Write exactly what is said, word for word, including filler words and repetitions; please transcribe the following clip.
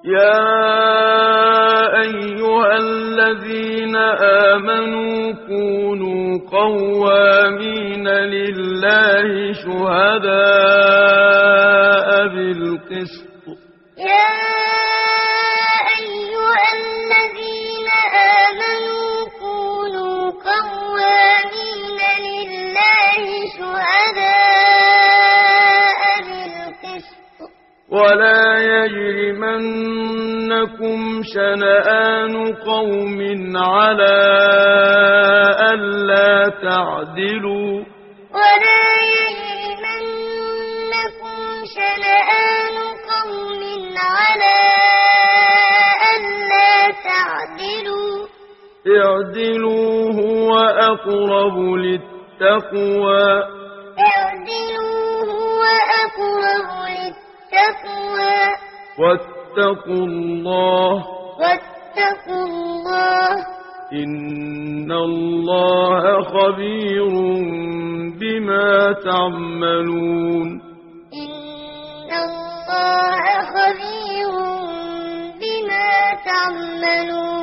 يا أيها الذين آمنوا كونوا قوامين لله شهداء بالقسط. يا أيها الذين آمنوا كونوا قوامين لله شهداء بالقسط ولا يجرمنكم شنآن قوم على ألا تعدلوا ولا يجرمنكم شنآن قوم على ألا تعدلوا اعدلوا هو أقرب للتقوى اعدلوا هو أقرب للتقوى واتقوا الله واتقوا الله إن الله خبير بما تعملون. إن الله خبير بما تعملون.